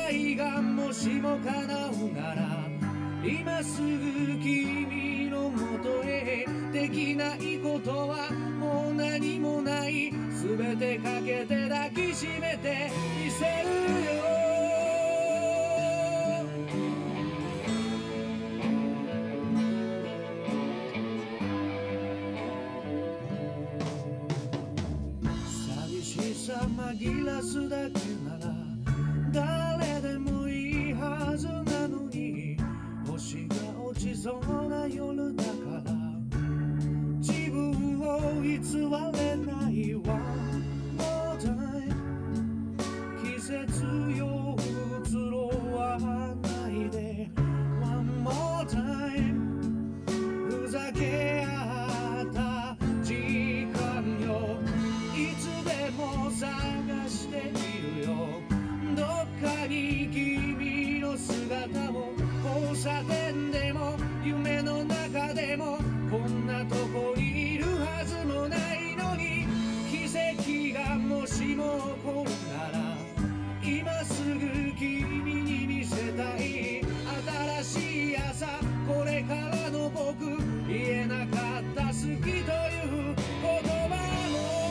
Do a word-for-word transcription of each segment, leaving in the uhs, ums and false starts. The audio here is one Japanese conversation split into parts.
いがもしも叶うなら今すぐ君のもとへ。できないことはもう何もない。全てかけて抱きしめてみせるよ。寂しさ紛らすだけなら誰でもいいはずなのに、星が落ちそうな夜だから自分を偽れないわ。 More time 季節よ移ろわないで One more time ふざけ合った時間よ。いつでも探しているよ。どっかに君の姿を、交差点でも夢の中でもこんなとこにいるはずもないのに、奇跡がもしも起こるなら今すぐ君に見せたい。新しい朝、これからの僕、言えなかった好きという言葉も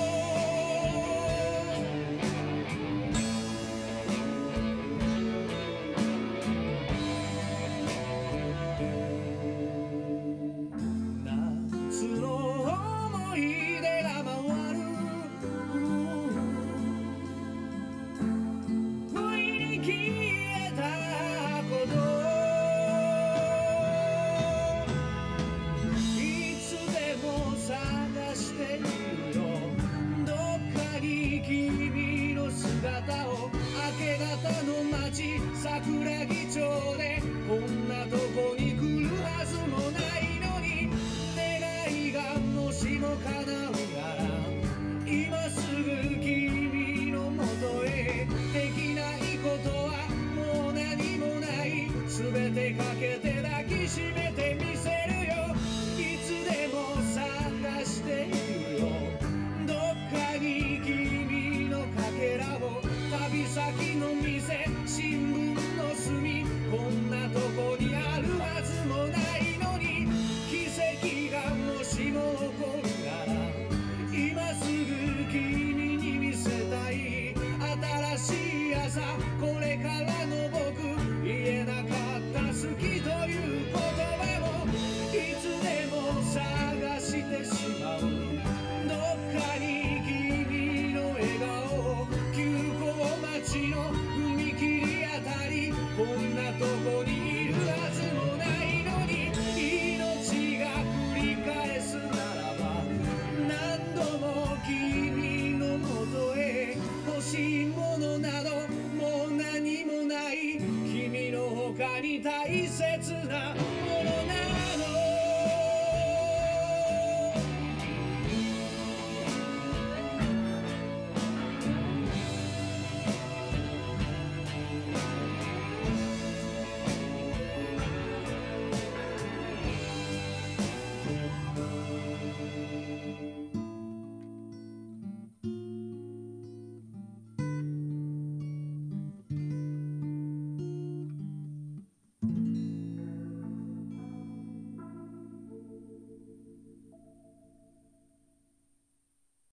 君の姿を、明け方の街桜木町でこんなとこに来るはずもないのに、願いがもしも叶うなら今すぐ君のもとへ。できないことはもう何もない。全てかけて抱きしめてみせるよ。いつでも探しているよ。どっかに君のかけらを、旅先の店、新聞の隅、こんなとこにあるはずもないのに、奇跡がもしも起こるなら今すぐ君に見せたい。新しい朝、これからの僕、言えなかった好きという言葉もいつでも探してしまう。どっかに君の笑顔、急行待ちの踏切あたり、こんなとこにいるはずもないのに、命が繰り返すならば何度も君のもとへ。欲しいものなどもう何もない。君の他に大切なもの